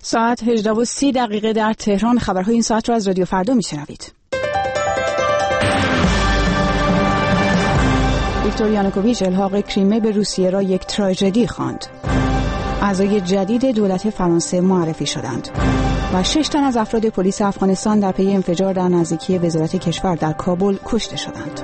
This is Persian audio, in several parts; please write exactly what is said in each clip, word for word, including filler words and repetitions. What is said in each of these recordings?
ساعت هجده و سی دقیقه در تهران. خبرهای این ساعت را از رادیو فردا میشنوید. ویکتور یانوکوویچ الحاق کریمه به روسیه را یک تراژدی خواند. اعضای جدید دولت فرانسه معرفی شدند و شش تن از افراد پلیس افغانستان در پی انفجار در نزدیکی وزارت کشور در کابل کشته شدند.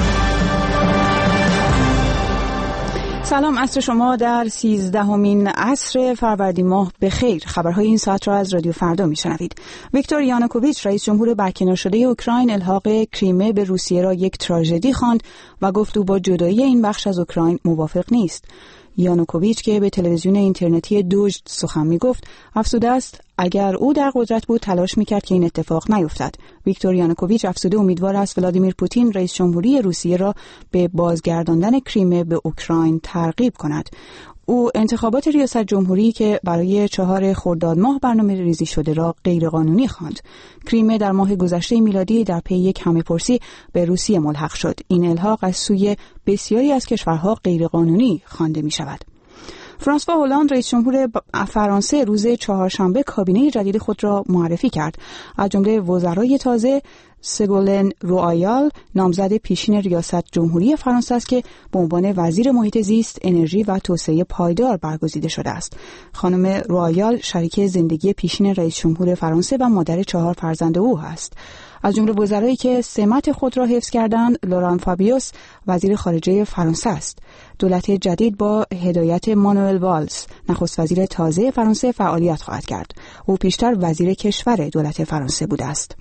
سلام، عصر شما در سیزدهمین عصر فروردین ماه بخیر. خبرهای این ساعت را از رادیو فردا میشنوید. ویکتور یانوکوویچ رئیس جمهور برکنار شده اوکراین الحاق کریمه به روسیه را یک تراژدی خواند و گفت او با جدایی این بخش از اوکراین موافق نیست. یانوکوویچ که به تلویزیون اینترنتی دوژ سخن میگفت افسوده است اگر او در قدرت بود تلاش میکرد که این اتفاق نیفتد. ویکتور یانوکوویچ افسوده امیدوار است ولادیمیر پوتین رئیس جمهوری روسیه را به بازگرداندن کریمه به اوکراین ترغیب کند. او انتخابات ریاست جمهوری که برای چهار خرداد ماه برنامه ریزی شده را غیرقانونی خواند. کریمه در ماه گذشته میلادی در پی یک همه‌پرسی به روسیه ملحق شد. این الحاق از سوی بسیاری از کشورها غیرقانونی خوانده می شود. فرانسوا هولند رئیس جمهور فرانسه روز چهارشنبه کابینه جدید خود را معرفی کرد. از جمله وزرای تازه سگولن روآیال نامزد پیشین ریاست جمهوری فرانسه است که به عنوان وزیر محیط زیست، انرژی و توسعه پایدار برگزیده شده است. خانم روآیال شریک زندگی پیشین رئیس جمهور فرانسه و مادر چهار فرزند او است. از جمله وزرایی که سمت خود را حفظ کردند، لوران فابیوس وزیر خارجه فرانسه است. دولت جدید با هدایت مانوئل والز نخست وزیر تازه فرانسه فعالیت خواهد کرد. او پیشتر وزیر کشور دولت فرانسه بوده است.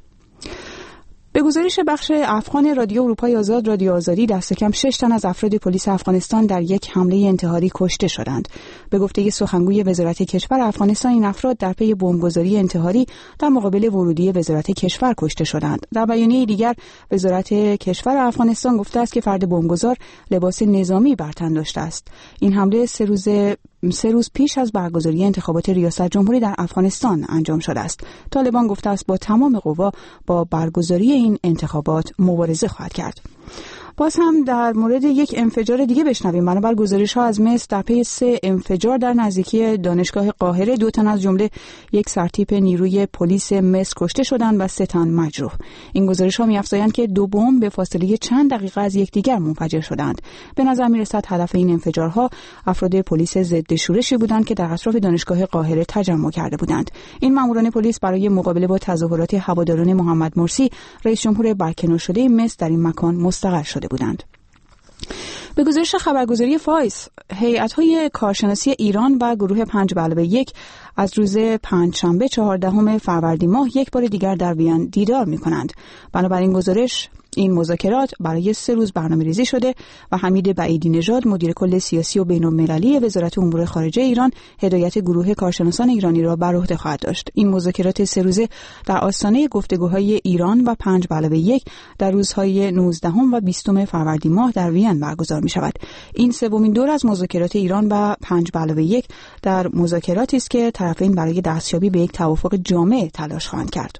به گزارش بخش افغان رادیو اروپای آزاد رادیو آزادی دست کم شش تن از افراد پلیس افغانستان در یک حمله انتحاری کشته شدند. به گفته سخنگوی وزارت کشور افغانستان این افراد در پی بمبگذاری انتحاری در مقابل ورودی وزارت کشور کشته شدند. در بیانیه دیگر وزارت کشور افغانستان گفته است که فرد بمبگذار لباس نظامی بر تن داشته است. این حمله سه روز سه روز پیش از برگزاری انتخابات ریاست جمهوری در افغانستان انجام شده است. طالبان گفته است با تمام قوا با برگزاری این انتخابات مبارزه خواهد کرد. باز هم در مورد یک انفجار دیگه بشنویم. بنابر گزارش‌ها از مصر در پی سه انفجار در نزدیکی دانشگاه قاهره دو تن از جمله یک سرتیپ نیروی پلیس مصر کشته شدند و سه تن مجروح. این گزارش‌ها می‌افزایند که دو بمب به فاصله چند دقیقه از یکدیگر منفجر شدند. به نظر می‌رسد هدف این انفجارها افراد پلیس ضد شورشی بودند که در اطراف دانشگاه قاهره تجمع کرده بودند. این ماموران پلیس برای مقابله با تظاهرات هواداران محمد مرسی رئیس جمهور برکنار شده مصر در این مکان مستقر شده بودند. به گزارش خبرگزاری فایس، هیئت‌های کارشناسی ایران و گروه پنج به علاوه یک از روز پنجشنبه چهاردهم فروردین ماه یک بار دیگر در وین دیدار می‌کنند. بنابراین گزارش این مذاکرات برای سه روز برنامه‌ریزی شده و حمید بعیدی نژاد مدیر کل سیاسی و بین‌المللی وزارت امور خارجه ایران هدایت گروه کارشناسان ایرانی را بر عهده خواهد داشت. این مذاکرات سه روزه در آستانه گفتگوهای ایران و پنج به علاوه یک در روزهای نوزدهم و بیستم فروردین ماه در وین برگزار می‌شود. این سومین دور از مذاکرات ایران و پنج به علاوه یک در مذاکراتی است که طرفین برای دستیابی به یک توافق جامع تلاش خواهند کرد.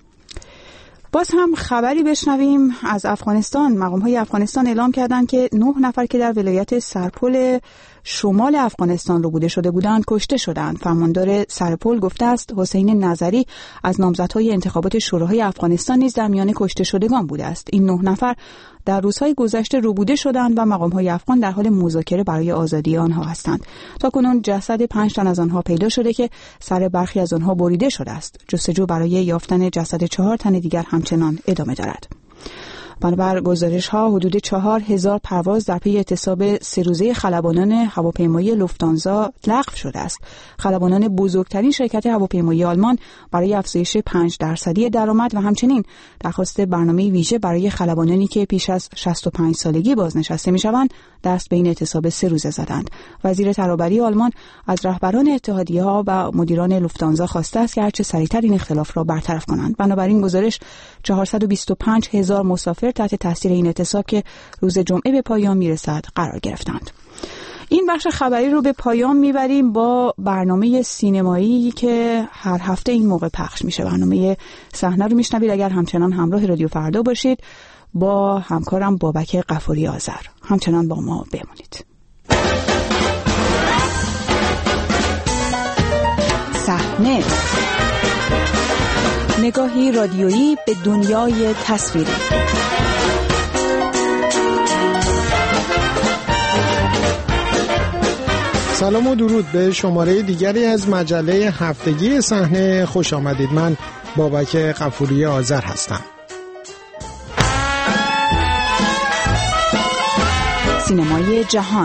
باز هم خبری بشنویم از افغانستان. مقام‌های افغانستان اعلام کردند که نه نفر که در ولایت سرپل شمال افغانستان رو بوده شده بودند کشته شدند. فرماندار سرپل گفته است حسین نظری از نامزدهای انتخابات شوراهای افغانستان نیز در میان کشته شدگان بوده است. این نه نفر در روزهای گذشته روبوده شدند و مقام‌های افغان در حال مذاکره برای آزادی آنها هستند. تاکنون جسد پنج تن از آنها پیدا شده که سر برخی از آنها بریده شده است. جستجو برای یافتن جسد چهار تن دیگر همچنان ادامه دارد. بنابر گزارش‌ها حدود چهار هزار پرواز در پی اعتصاب سه روزه خلبانان هواپیمایی لوفتانزا لغو شده است. خلبانان بزرگترین شرکت هواپیمایی آلمان برای افزایش پنج درصدی درآمد و همچنین درخواست برنامه ویژه برای خلبانانی که پیش از شصت و پنج سالگی بازنشسته می‌شوند دست به این اعتصاب سه روزه زدند. وزیر ترابری آلمان از رهبران اتحادیه‌ها و مدیران لوفتانزا خواسته است که هرچه سریعتر این اختلاف را برطرف کنند. بنابراین گزارش چهارصد و بیست و پنج هزار مسافر تحت تاثیر این اعتصاب که روز جمعه به پایان میرسد قرار گرفتند. این بخش خبری رو به پایان میبریم با برنامه سینمایی که هر هفته این موقع پخش میشه. برنامه صحنه رو میشنوید اگر همچنان همراه رادیو فردا باشید با همکارم بابک غفوری آذر. همچنان با ما بمانید. صحنه، نگاهی رادیویی به دنیای تصویری. سلام و درود به شماره دیگری از مجله هفتگی صحنه خوش آمدید. من بابک غفوری آذر هستم. سینمای جهان.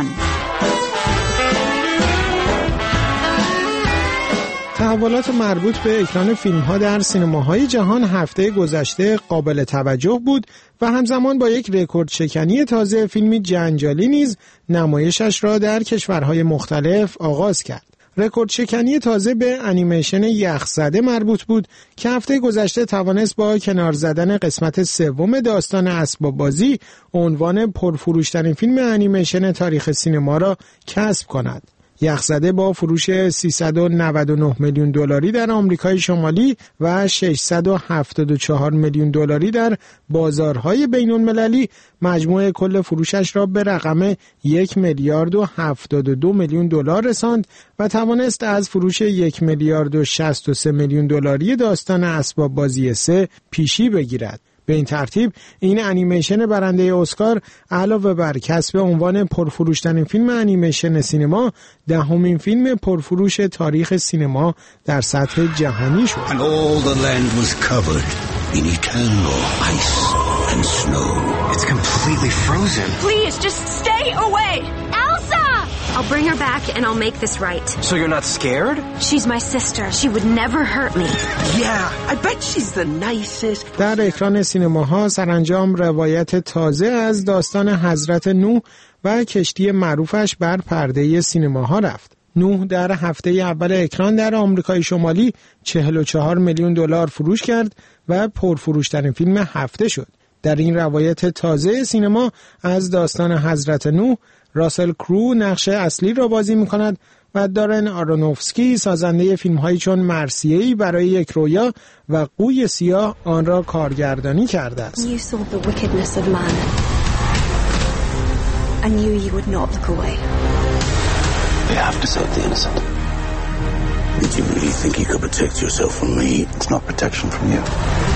تحولات مربوط به اکران فیلم‌ها در سینماهای جهان هفته گذشته قابل توجه بود و همزمان با یک رکورد شکنی تازه فیلمی جنجالی نیز نمایشش را در کشورهای مختلف آغاز کرد. رکورد شکنی تازه به انیمیشن یخزده مربوط بود که هفته گذشته توانست با کنار زدن قسمت سوم داستان اسباب بازی عنوان پرفروشترین فیلم انیمیشن تاریخ سینما را کسب کند. یخزده با فروش سیصد و نود و نه میلیون دلاری در آمریکای شمالی و ششصد و هفتاد و چهار میلیون دلاری در بازارهای بین‌المللی مجموع کل فروشش را به رقم یک میلیارد و هفتاد و دو میلیون دلار رساند و توانست از فروش یک میلیارد و شصت و سه میلیون دلاری داستان اسباب بازی سه پیشی بگیرد. به این ترتیب این انیمیشن برنده اسکار علاوه بر کسب عنوان پرفروشترین فیلم انیمیشن سینما، دهمین فیلم پرفروش تاریخ سینما در سطح جهانی شد. And all the land was covered in eternal ice and snow. It's completely frozen. Please just stay away. Elsa! I'll bring her back and I'll make this right. So you're not scared? She's my sister. She would never hurt me. Yeah, I bet she's the nicest. در اکران سینماها سرانجام روایت تازه از داستان حضرت نوح و کشتی معروفش بر پرده سینماها رفت. نوح در هفته اول اکران در آمریکای شمالی چهل و چهار میلیون دلار فروش کرد و پرفروشترین فیلم هفته شد. در این روایت تازه سینما از داستان حضرت نوح، راسل کرو نقش اصلی را بازی می‌کند و دارن آرونوفسکی سازنده فیلم‌هایی چون مرثیه‌ای برای یک رویا و قوی سیاه آن را کارگردانی کرده است. You saw the wickedness of man. I knew you would not look away. You have to save the innocent. Did you really think you could protect yourself from me? It's not protection from you.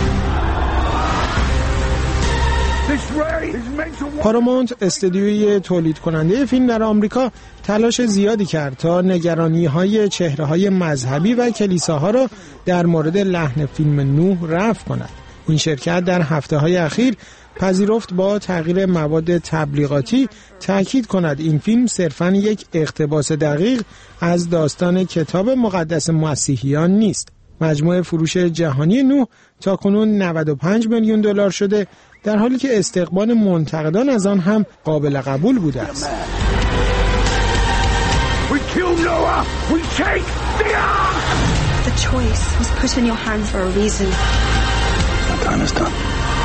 پارامونت استدیوی تولید کننده فیلم در آمریکا تلاش زیادی کرد تا نگرانی‌های چهره‌های مذهبی و کلیساها را در مورد لحن فیلم نوح رفع کند. این شرکت در هفته‌های اخیر پذیرفت با تغییر مواد تبلیغاتی تأکید کند این فیلم صرفاً یک اقتباس دقیق از داستان کتاب مقدس مسیحیان نیست. مجموع فروش جهانی نوح تاکنون نود و پنج میلیون دلار شده، در حالی که استقبال منتقدان از آن هم قابل قبول بوده است. The choice was put in your hands for a reason. My time is done.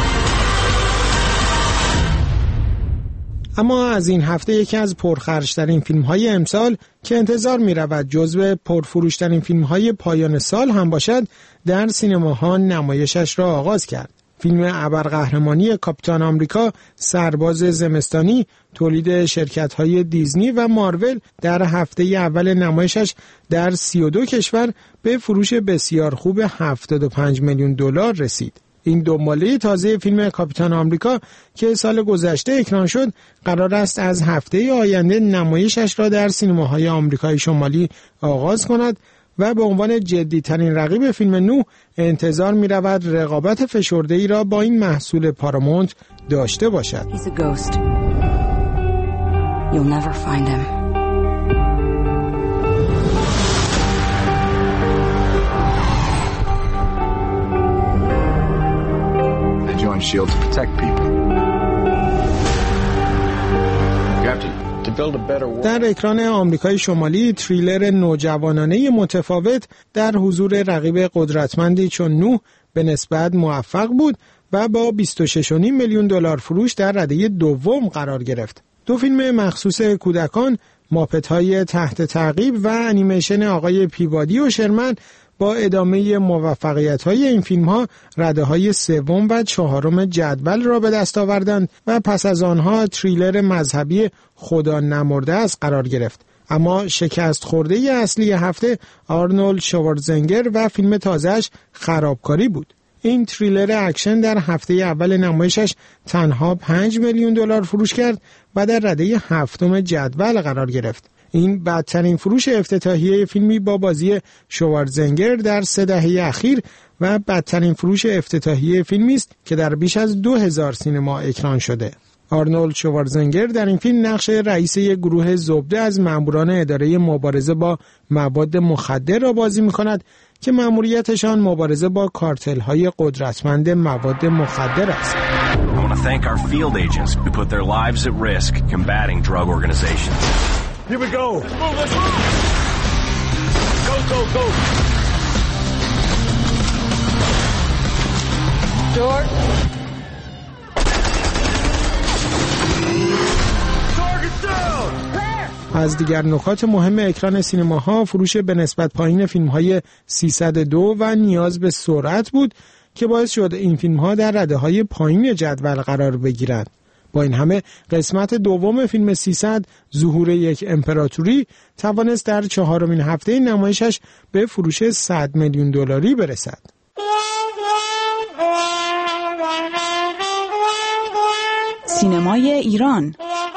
اما از این هفته یکی از پرخرج‌ترین فیلم‌های امسال که انتظار می‌رود جزو پرفروش‌ترین فیلم‌های پایان سال هم باشد، در سینماها نمایشش را آغاز کرد. فیلم ابرقهرمانی کاپیتان آمریکا سرباز زمستانی تولید شرکت‌های دیزنی و مارول در هفته اول نمایشش در سی و دو کشور به فروش بسیار خوب هفتاد و پنج میلیون دلار رسید. این دنباله تازه فیلم کاپیتان آمریکا که سال گذشته اکران شد قرار است از هفته آینده نمایشش را در سینماهای آمریکای شمالی آغاز کند و به عنوان جدی‌ترین رقیب فیلم نوح انتظار می‌رود رقابت فشرده‌ای را با این محصول پارامونت داشته باشد. He's a ghost. You'll never find him. They join SHIELD to protect people. Captain. در اکران آمریکای شمالی تریلر نوجوانانه متفاوت در حضور رقیب قدرتمندی چون نوح به نسبت موفق بود و با بیست و شش و نیم میلیون دلار فروش در رده دوم قرار گرفت. دو فیلم مخصوص کودکان، ماپت‌های تحت تعقیب و انیمیشن آقای پیوادی و شرمن با ادامه موفقیت‌های این فیلم‌ها رده‌های سوم و چهارم جدول را به دست آوردند و پس از آنها تریلر مذهبی خدا نمرده است قرار گرفت. اما شکست خورده اصلی هفته آرنولد شوارزنگر و فیلم تازه‌اش خرابکاری بود. این تریلر اکشن در هفته اول نمایشش تنها پنج میلیون دلار فروش کرد و در رده هفتم جدول قرار گرفت. این بدترین فروش افتتاحیه فیلمی با بازی شوارزنگر در سه دهه اخیر و بدترین فروش افتتاحیه فیلمی است که در بیش از دو هزار سینما اکران شده. آرنولد شوارزنگر در این فیلم نقش رئیس یک گروه زبده از ماموران اداره مبارزه با مواد مخدر را بازی می‌کند که مأموریتشان مبارزه با کارتل‌های قدرتمند مواد مخدر است. I want to thank our field agents who put their lives at risk combating drug organizations. Here we go. Let's move, let's move. Go, go, go. George. Target down. از دیگر نکات مهم اکران سینماها فروش به نسبت پایین فیلم‌های سیصد و دو و نیاز به سرعت بود که باعث شد این فیلم‌ها در رده‌های پایین جدول قرار بگیرند. با این همه قسمت دوم فیلم سیصد ظهور یک امپراتوری توانست در چهارمین هفته نمایشش به فروش صد میلیون دلاری برسد. سینمای ایران.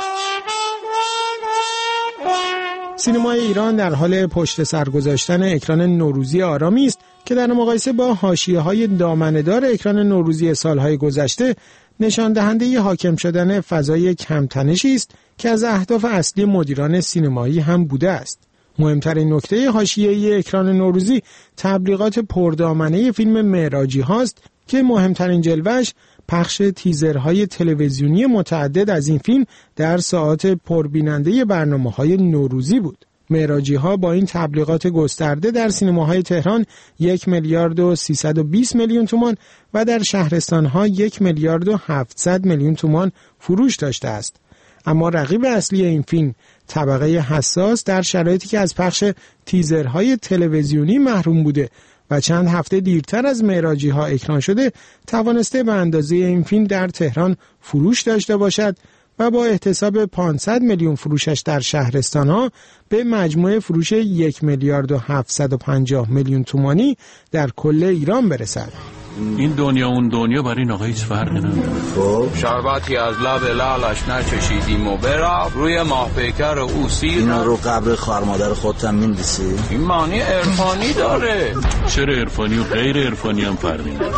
سینمای ایران در حال پشت سر گذاشتن اکران نوروزی آرامی است که در مقایسه با حاشیه‌های دامنه‌دار اکران نوروزی سالهای گذشته نشان دهنده حاکم شدن فضای کمتنشی است که از اهداف اصلی مدیران سینمایی هم بوده است. مهمترین نکته حاشیه‌ای اکران نوروزی تبلیغات پردامنه فیلم معراجی هاست که مهمترین جلوه‌اش پخش تیزرهای تلویزیونی متعدد از این فیلم در ساعات پربیننده برنامه‌های نوروزی بود. معراجی ها با این تبلیغات گسترده در سینماهای تهران یک میلیارد و سیصد و بیست میلیون تومان و در شهرستانها یک میلیارد و هفتصد میلیون تومان فروش داشته است. اما رقیب اصلی این فیلم طبقه حساس در شرایطی که از پخش تیزرهای تلویزیونی محروم بوده و چند هفته دیرتر از معراجی ها اکران شده توانسته به اندازه این فیلم در تهران فروش داشته باشد و با احتساب پانصد میلیون فروشش در شهرستانها به مجموع فروش یک میلیارد و هفتصد و پنجاه میلیون تومانی در کل ایران برسد. این دنیا اون دنیا برای این آقا هیچ فرقی نداره. خب شربتی از لب لعلش نچشیدیم و برا روی ماه پیکر او سیر اینا رو قبر خواهر مادر خودت می‌نویسی؟ این معنی عرفانی داره. چرا عرفانی و غیر عرفانی هم فرقی نداره؟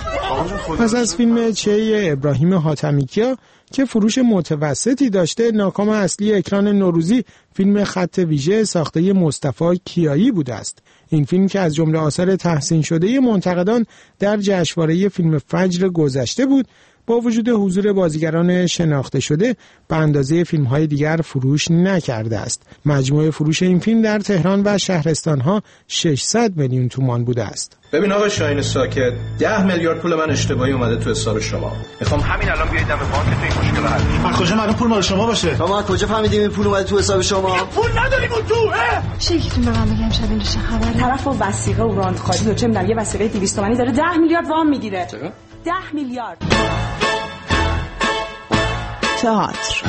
پس از فیلم چه ابراهیم حاتمیکیا که فروش متوسطی داشته، ناکام اصلی اکران نوروزی فیلم خط ویژه ساخته مصطفی کیایی بوده است. این فیلم که از جمله آثار تحسین شده منتقدان در جشنواره فیلم فجر گذشته بود، با وجود حضور بازیگران شناخته شده به اندازه فیلم‌های دیگر فروش نکرده است. مجموع فروش این فیلم در تهران و شهرستان‌ها ششصد میلیون تومان بوده است. ببین آقا شاهین ساکت، ده میلیارد پول من اشتباهی اومده تو حساب شما. میخوام همین الان بیاید دم بانک تو این مشکل حل کنید. از کجا معلوم پول مال شما باشه؟ شما از کجا فهمیدین این پول اومده تو حساب شما؟ پول نداریم اون تو. شیکتون به من بگم شب این چه خبره؟ طرف و وثیقه و راندخاری و چه میدونم یه وثیقه دویست تومانی داره ده میلیارد وام میگیره. چرا؟ ده میلیارد. تئاتر.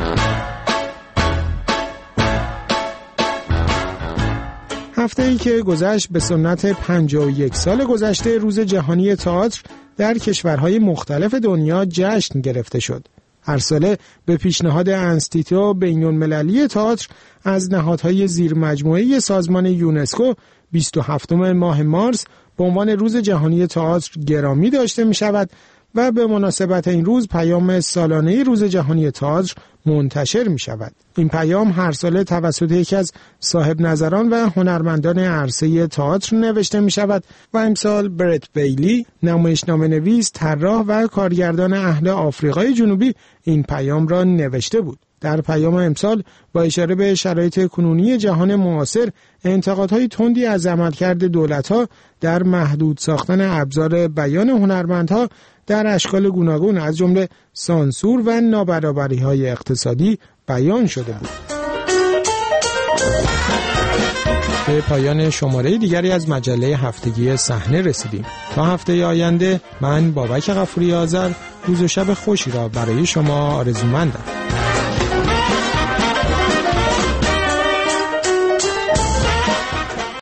هفته ای که گذشت به سنت پنجاه و یک سال گذشته روز جهانی تئاتر در کشورهای مختلف دنیا جشن گرفته شد. هر ساله به پیشنهاد انستیتو بین‌المللی تئاتر از نهادهای زیر مجموعه سازمان یونسکو بیست و هفتم ماه مارس به عنوان روز جهانی تئاتر گرامی داشته می شود و به مناسبت این روز پیام سالانه روز جهانی تئاتر منتشر می شود. این پیام هر ساله توسط یکی از صاحب نظران و هنرمندان عرصه تئاتر نوشته می شود و امسال برت بیلی، نمایشنامه نویس، طراح و کارگردان اهل آفریقای جنوبی این پیام را نوشته بود. در پیام امسال با اشاره به شرایط کنونی جهان معاصر، انتقادهای تندی از عملکرد دولت‌ها در محدود ساختن ابزار بیان هنرمندها در اشکال گوناگون از جمله سانسور و نابرابری‌های اقتصادی بیان شده بود. به پایان شماره دیگری از مجله هفتگی صحنه رسیدیم. تا هفته آینده من بابک غفوری آذر روز و شب خوشی را برای شما آرزومندم.